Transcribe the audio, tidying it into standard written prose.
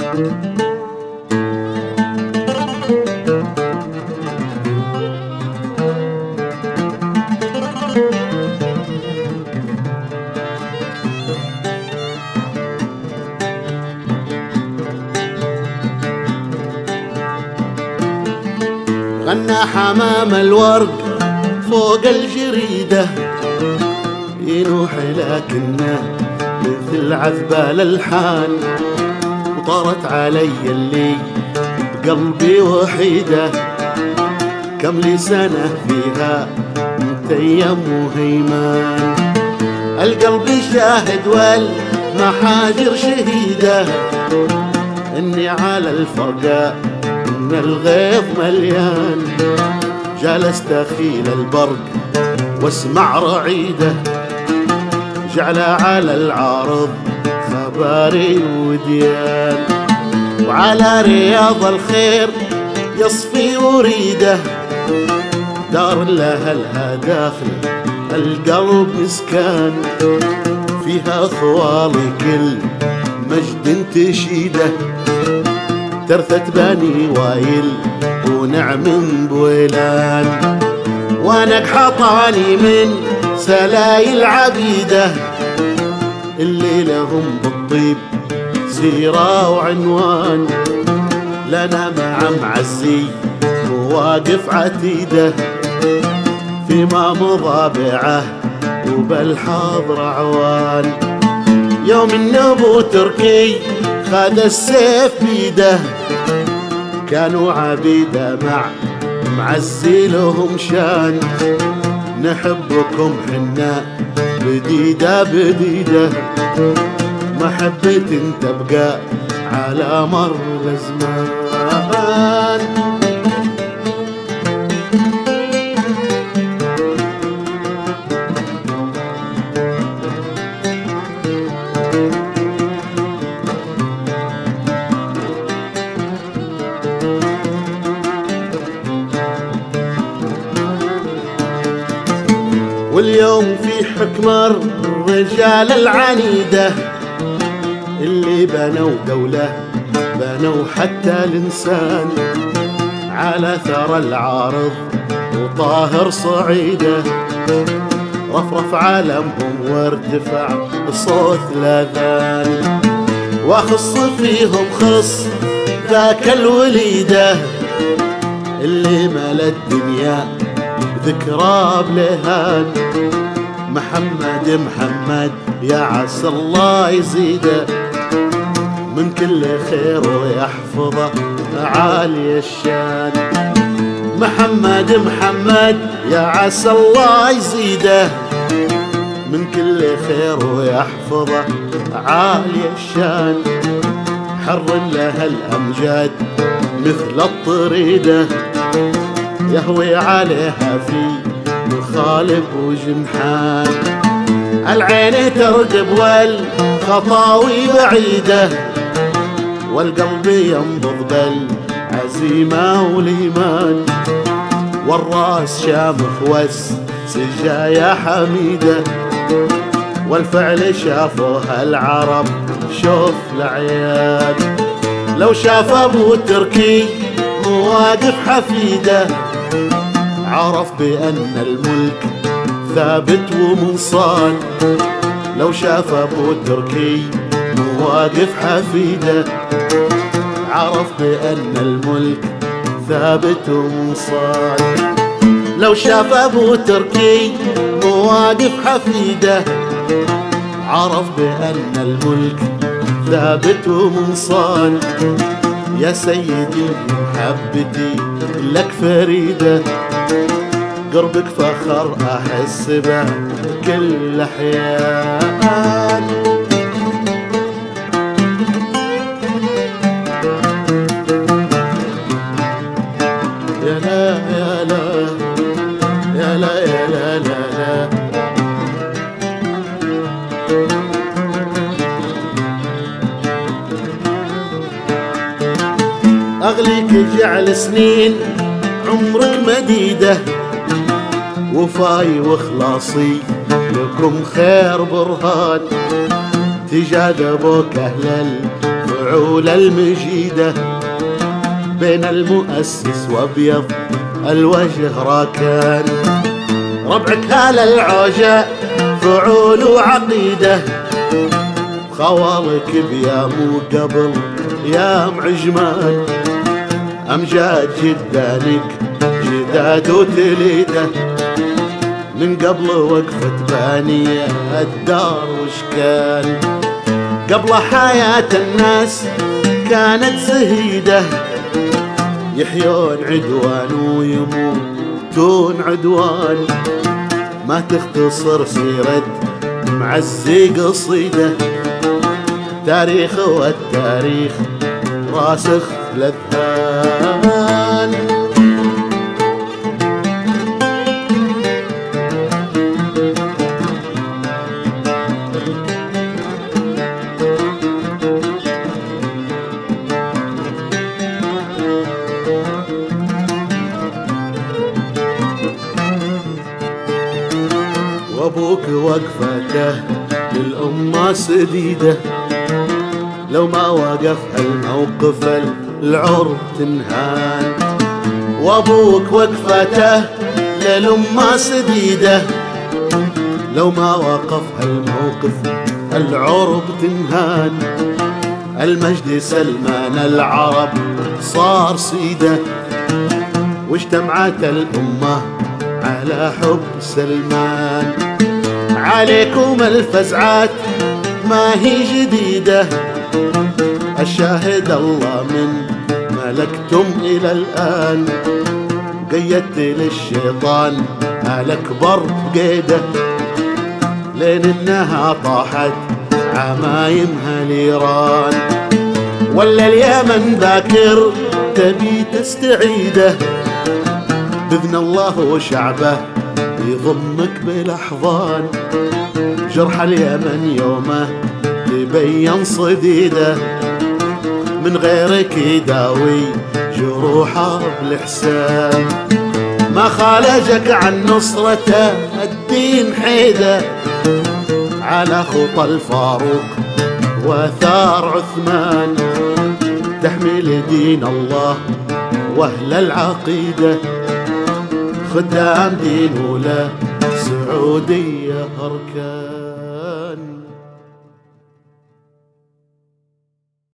غنى حمام الورق فوق الجريدة ينوح لكنه مثل عذبة الألحان، وطارت علي اللي بقلبي وحيدة، كم لي سنة فيها متيم وهيمان، القلب شاهد والمحاجر شهيدة، إني على الفرقاء من الغيظ مليان، جلست أخيل البرق واسمع رعيده، جعل على العارض خباري وديان، وعلى رياض الخير يصفي وريده، دار لها داخل القلب مسكان، فيها خوالي كل مجد تشيده، ترثة بني وايل ونعم بويلان، وانك حطاني من سلايل عبيده، اللي لهم بالطيب سيرة وعنوان، لنا مع معزي وواقف عتيده، فيما مضى بعه وبالحاضر عوان، يوم النبو تركي خذ السيف بيده، كانوا عبيده مع معزي لهم شان، نحبكم حنا بديدة بديدة، محبة تبقى على مر الزمان. واليوم في حكم الرجال العنيدة، اللي بنوا دولة بنوا حتى الإنسان، على ثرى العارض وطاهر صعيده، رفرف عالمهم وارتفع بصوت الأذان، واخص فيهم خص ذاك الوليده، اللي ملا الدنيا ذكرى بلهان، محمد يا عسى الله يزيده من كل خير ويحفظه عالي الشان، محمد يا عسى الله يزيده من كل خير ويحفظه عالي الشان، حر لها الأمجاد مثل الطريده، يهوي عليها في مخالب وجنحان، العين ترقب والخطاوي بعيده، والقلب ينبض بالعزيمة والإيمان، والراس شامخ والسجايا حميده، والفعل شافوها العرب شوف العيان، لو شاف ابو تركي مواقف حفيده، عرف بأن الملك ثابت ومنصان، لو شاف ابو تركي مواقف حفيده، عرف بأن الملك ثابت ومنصان، لو شاف ابو تركي مواقف حفيده، عرف بأن الملك ثابت ومنصان، يا سيدي محبتي لك فريدة، قربك فخر أحس به كل أحيان. يا لا يا لا يا لا يا لا لا لا، أغليك جعل سنين عمرك مديدة، وفاي وخلاصي لكم خير برهان، تجاذبوك أهل الفعول المجيدة، بين المؤسس وابيض الوجه راكان. ربعك هال العوجة فعول وعقيدة، خوالك بيا مو قبل يا معجمان. أمجاد جدانك جداد وتليده، من قبل وقفة بانية الدار وش كان. قبل حياة الناس كانت زهيدة، يحيون عدوان ويموتون عدوان. ما تختصر سيرة معزي قصيدة، تاريخ والتاريخ راسخ للذهان. وابوك وقفته للأمة سديدة، لو ما وقف هالموقف العرب تنهان. وابوك وقفته للأمة سديدة، لو ما وقف هالموقف العرب تنهان. المجد سلمان العرب صار سيده، واجتمعت الأمة على حب سلمان. عليكم الفزعات ما هي جديدة، الشاهد الله من ملكتم إلى الآن. قيدت للشيطان الأكبر بقيده، لين إنها طاحت عمايمها الإيران. ولا اليمن باكر تبي تستعيده، بإذن الله وشعبه يضمك بالأحضان. جرح اليمن يومه تبين صديده، من غيرك يداوي جروحه بالإحسان. ما خالجك عن نصرته الدين حيده، على خطى الفاروق وثار عثمان. تحمل دين الله واهل العقيده، خدام دين ولا سعودية أركان.